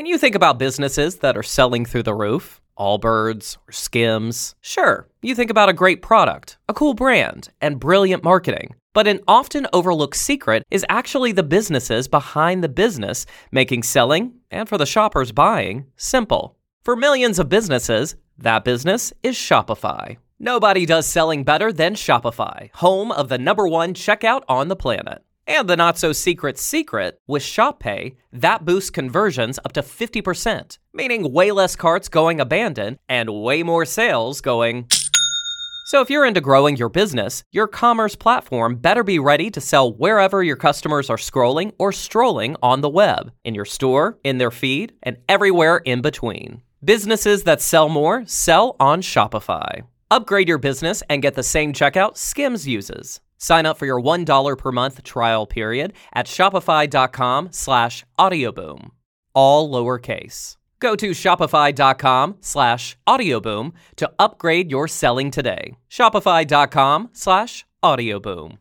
When you think about businesses that are selling through the roof, Allbirds or Skims, sure, you think about a great product, a cool brand, and brilliant marketing. But an often overlooked secret is actually the businesses behind the business, making selling, and for the shoppers buying, simple. For millions of businesses, that business is Shopify. Nobody does selling better than Shopify, home of the #1 checkout on the planet. And the not-so-secret secret, with ShopPay, that boosts conversions up to 50%, meaning way less carts going abandoned and way more sales going. So if you're into growing your business, your commerce platform better be ready to sell wherever your customers are scrolling or strolling on the web, in your store, in their feed, and everywhere in between. Businesses that sell more sell on Shopify. Upgrade your business and get the same checkout Skims uses. Sign up for your $1 per month trial period at shopify.com/audioboom. All lowercase. Go to shopify.com/audioboom to upgrade your selling today. Shopify.com/audioboom.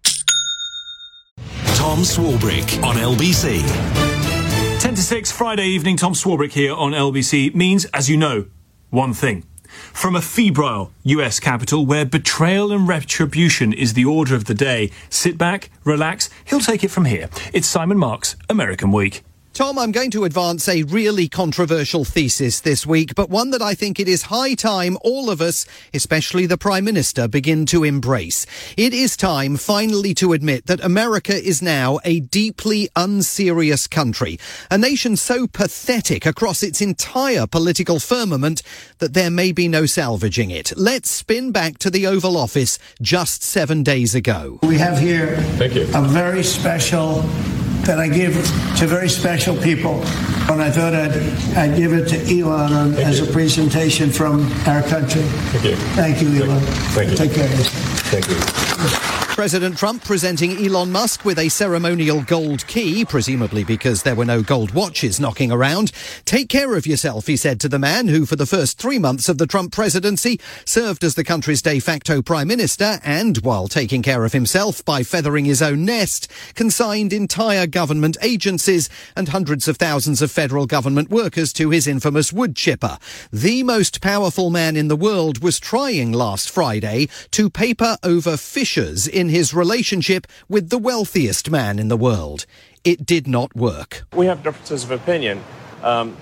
Tom Swarbrick on LBC. 10 to 6, Friday evening, Tom Swarbrick here on LBC means, as you know, one thing. From a febrile US capital where betrayal and retribution is the order of the day, sit back, relax, he'll take it from here. It's Simon Marks, American Week. Tom, I'm going to advance a really controversial thesis this week, but one that I think it is high time all of us, especially the Prime Minister, begin to embrace. It is time finally to admit that America is now a deeply unserious country, a nation so pathetic across its entire political firmament that there may be no salvaging it. Let's spin back to the Oval Office just 7 days ago. We have here a very special that I give to very special people. And I thought I'd give it to Elon as a presentation from our country. Thank you. Thank you, Elon. Thank you. Take care of yourself. Thank you. President Trump presenting Elon Musk with a ceremonial gold key, presumably because there were no gold watches knocking around. Take care of yourself, he said to the man who, for the first 3 months of the Trump presidency, served as the country's de facto prime minister and, while taking care of himself by feathering his own nest, consigned entire government agencies and hundreds of thousands of federal government workers to his infamous wood chipper. The most powerful man in the world was trying last Friday to paper over fissures in his relationship with the wealthiest man in the world. It did not work. We have differences of opinion. The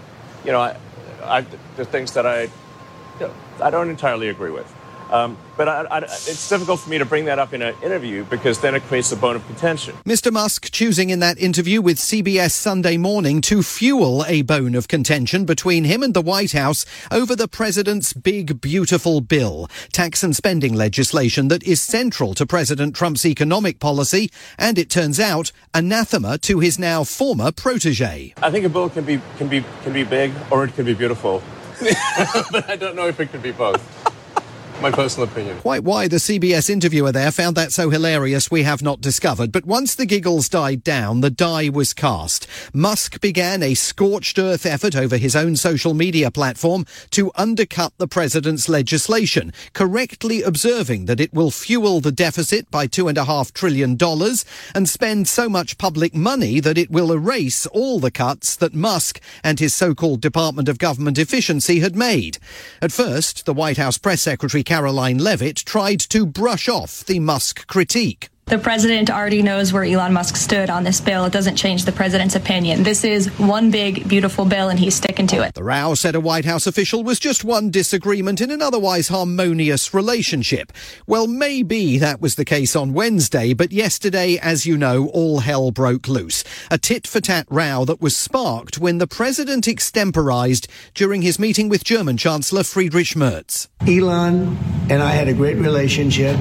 things that I don't entirely agree with. But it's difficult for me to bring that up in an interview because then it creates a bone of contention. Mr. Musk choosing in that interview with CBS Sunday Morning to fuel a bone of contention between him and the White House over the president's big, beautiful bill, tax and spending legislation that is central to President Trump's economic policy and, it turns out, anathema to his now former protege. I think a bill can be big or it can be beautiful, but I don't know if it can be both. My personal opinion. Quite why the CBS interviewer there found that so hilarious we have not discovered, but once the giggles died down, the die was cast. Musk began a scorched earth effort over his own social media platform to undercut the president's legislation, correctly observing that it will fuel the deficit by $2.5 trillion and spend so much public money that it will erase all the cuts that Musk and his so-called Department of Government Efficiency had made. At first, the White House press secretary Caroline Leavitt tried to brush off the Musk critique. The president already knows where Elon Musk stood on this bill. It doesn't change the president's opinion. This is one big, beautiful bill, and he's sticking to it. The row, said a White House official, was just one disagreement in an otherwise harmonious relationship. Well, maybe that was the case on Wednesday, but yesterday, as you know, all hell broke loose. A tit-for-tat row that was sparked when the president extemporized during his meeting with German Chancellor Friedrich Merz. Elon and I had a great relationship.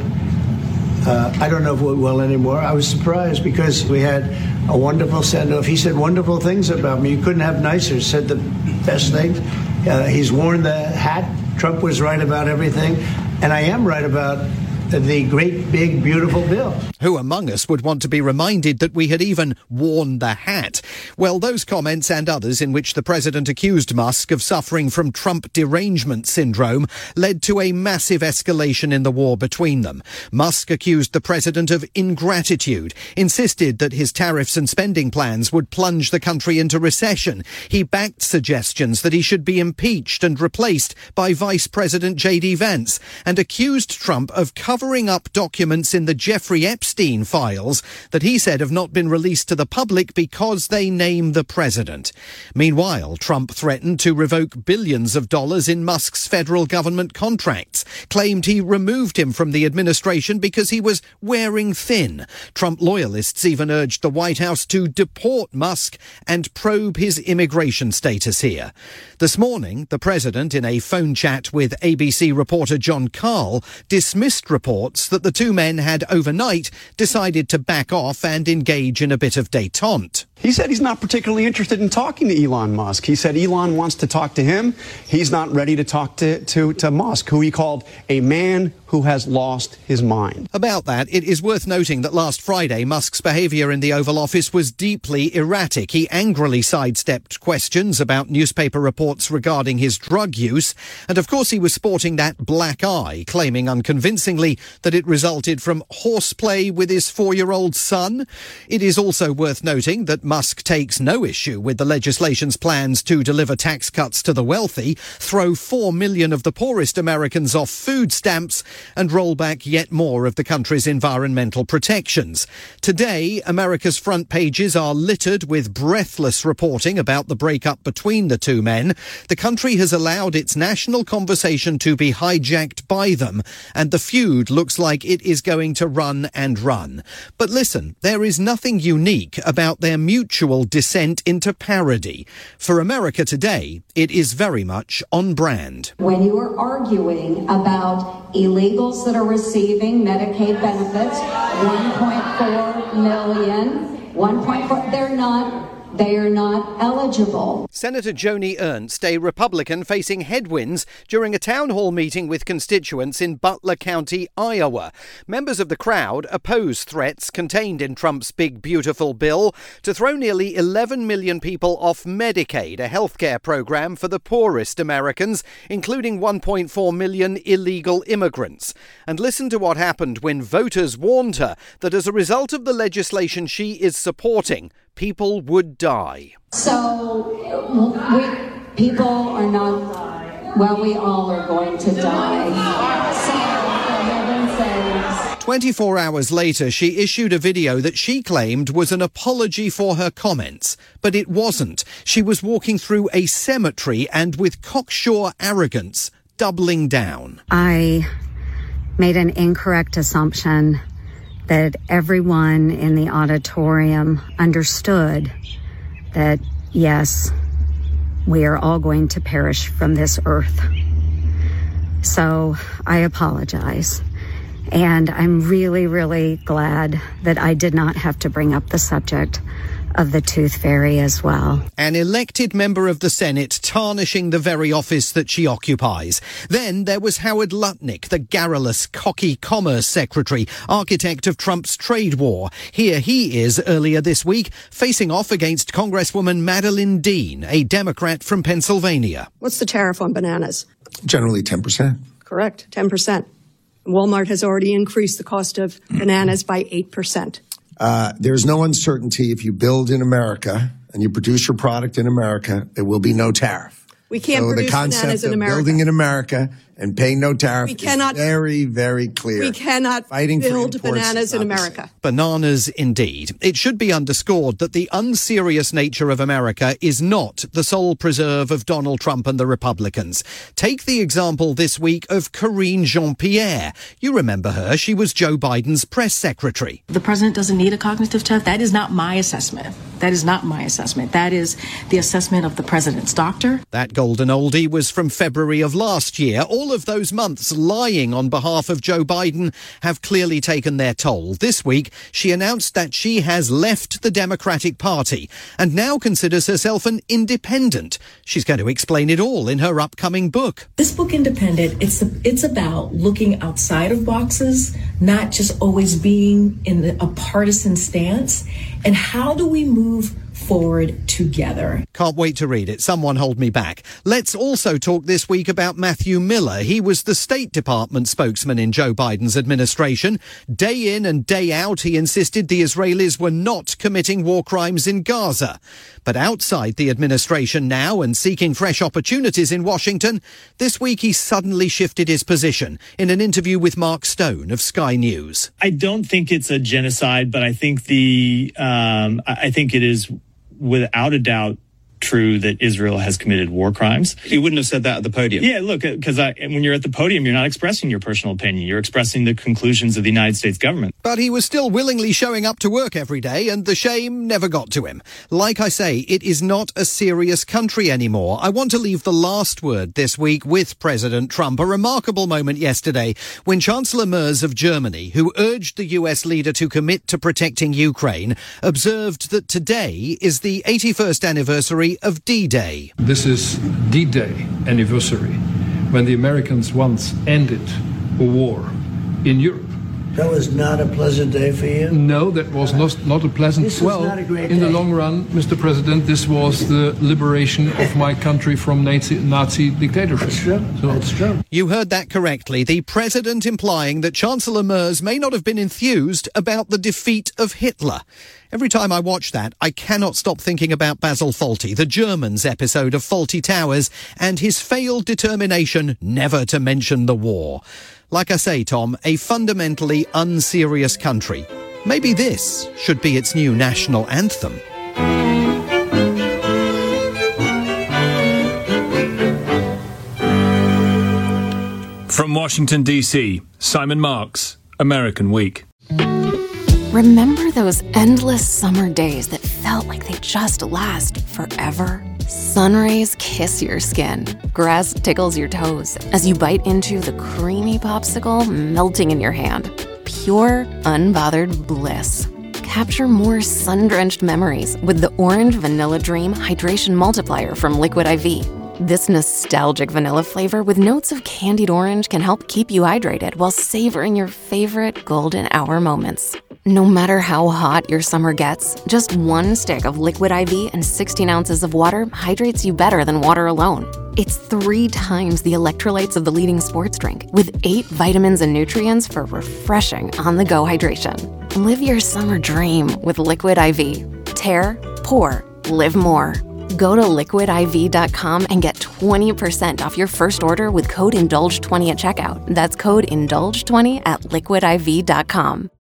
I don't know if it went well anymore. I was surprised because we had a wonderful send-off. He said wonderful things about me. You couldn't have nicer. Said the best things. He's worn the hat. Trump was right about everything. And I am right about the great, big, beautiful bill. Who among us would want to be reminded that we had even worn the hat? Well, those comments and others in which the president accused Musk of suffering from Trump derangement syndrome led to a massive escalation in the war between them. Musk accused the president of ingratitude, insisted that his tariffs and spending plans would plunge the country into recession. He backed suggestions that he should be impeached and replaced by Vice President J.D. Vance, and accused Trump of covering up documents in the Jeffrey Epstein files that he said have not been released to the public because they name the president. Meanwhile, Trump threatened to revoke billions of dollars in Musk's federal government contracts, claimed he removed him from the administration because he was wearing thin. Trump loyalists even urged the White House to deport Musk and probe his immigration status here. This morning, the president, in a phone chat with ABC reporter John Karl, dismissed reports that the two men had overnight decided to back off and engage in a bit of détente. He said he's not particularly interested in talking to Elon Musk. He said Elon wants to talk to him. He's not ready to talk to Musk, who he called a man who has lost his mind. About that, it is worth noting that last Friday, Musk's behaviour in the Oval Office was deeply erratic. He angrily sidestepped questions about newspaper reports regarding his drug use. And of course, he was sporting that black eye, claiming unconvincingly that it resulted from horseplay with his 4-year-old son. It is also worth noting that Musk takes no issue with the legislation's plans to deliver tax cuts to the wealthy, throw 4 million of the poorest Americans off food stamps, and roll back yet more of the country's environmental protections. Today, America's front pages are littered with breathless reporting about the breakup between the two men. The country has allowed its national conversation to be hijacked by them, and the feud looks like it is going to run and run. But listen, there is nothing unique about their mutual descent into parody. For America today, it is very much on brand. When you are arguing about illegals that are receiving Medicaid benefits, 1.4 million, 1.4, they are not eligible. Senator Joni Ernst, a Republican facing headwinds during a town hall meeting with constituents in Butler County, Iowa. Members of the crowd oppose threats contained in Trump's big, beautiful bill to throw nearly 11 million people off Medicaid, a healthcare program for the poorest Americans, including 1.4 million illegal immigrants. And listen to what happened when voters warned her that as a result of the legislation she is supporting, people would die. So, people are not, well, we all are going to die. So, 24 hours later, she issued a video that she claimed was an apology for her comments. But it wasn't. She was walking through a cemetery and with cocksure arrogance, doubling down. I made an incorrect assumption that everyone in the auditorium understood that, yes, we are all going to perish from this earth. So I apologize. And I'm really, really glad that I did not have to bring up the subject of the Tooth Fairy as well. An elected member of the Senate tarnishing the very office that she occupies. Then there was Howard Lutnick, the garrulous, cocky Commerce Secretary, architect of Trump's trade war. Here he is earlier this week, facing off against Congresswoman Madeleine Dean, a Democrat from Pennsylvania. What's the tariff on bananas? Generally 10%. Correct, 10%. Walmart has already increased the cost of bananas by 8%. There's no uncertainty. If you build in America and you produce your product in America, there will be no tariff. We can't produce bananas in America. Building in America and paying no tariff is very, very clear. We cannot build bananas in America. Bananas indeed. It should be underscored that the unserious nature of America is not the sole preserve of Donald Trump and the Republicans. Take the example this week of Karine Jean-Pierre. You remember her. She was Joe Biden's press secretary. The president doesn't need a cognitive test. That is not my assessment. That is not my assessment. That is the assessment of the president's doctor. That golden oldie was from February of last year. All all of those months lying on behalf of Joe Biden have clearly taken their toll. This week, she announced that she has left the Democratic Party and now considers herself an independent. She's going to explain it all in her upcoming book. This book, Independent, it's about looking outside of boxes, not just always being in a partisan stance. And how do we move forward together? Can't wait to read it. Someone hold me back. Let's also talk this week about Matthew Miller. He was the State Department spokesman in Joe Biden's administration. Day in and day out, he insisted the Israelis were not committing war crimes in Gaza. But outside the administration now and seeking fresh opportunities in Washington, this week he suddenly shifted his position in an interview with Mark Stone of Sky News. I don't think it's a genocide, but I think I think it is without a doubt true that Israel has committed war crimes. You wouldn't have said that at the podium. Yeah, look, because when you're at the podium, you're not expressing your personal opinion. You're expressing the conclusions of the United States government. But he was still willingly showing up to work every day, and the shame never got to him. Like I say, it is not a serious country anymore. I want to leave the last word this week with President Trump. A remarkable moment yesterday when Chancellor Merz of Germany, who urged the US leader to commit to protecting Ukraine, observed that today is the 81st anniversary of D-Day. This is D-Day anniversary, when the Americans once ended a war in Europe. That was not a pleasant day for you? No, that was not a pleasant. This was not a great in day. The long run, Mr. President, this was the liberation of my country from Nazi dictatorship. That's true. That's true. You heard that correctly. The president implying that Chancellor Merz may not have been enthused about the defeat of Hitler. Every time I watch that, I cannot stop thinking about Basil Fawlty, the Germans episode of Fawlty Towers, and his failed determination never to mention the war. Like I say, Tom, a fundamentally unserious country. Maybe this should be its new national anthem. From Washington, D.C., Simon Marks, American Week. Remember those endless summer days that felt like they just last forever? Sun rays kiss your skin. Grass tickles your toes as you bite into the creamy popsicle melting in your hand. Pure, unbothered bliss. Capture more sun-drenched memories with the Orange Vanilla Dream Hydration Multiplier from Liquid IV. This nostalgic vanilla flavor with notes of candied orange can help keep you hydrated while savoring your favorite golden hour moments. No matter how hot your summer gets, just one stick of Liquid IV and 16 ounces of water hydrates you better than water alone. It's 3 times the electrolytes of the leading sports drink, with 8 vitamins and nutrients for refreshing on-the-go hydration. Live your summer dream with Liquid IV. Tear, pour, live more. Go to liquidiv.com and get 20% off your first order with code INDULGE20 at checkout. That's code INDULGE20 at liquidiv.com.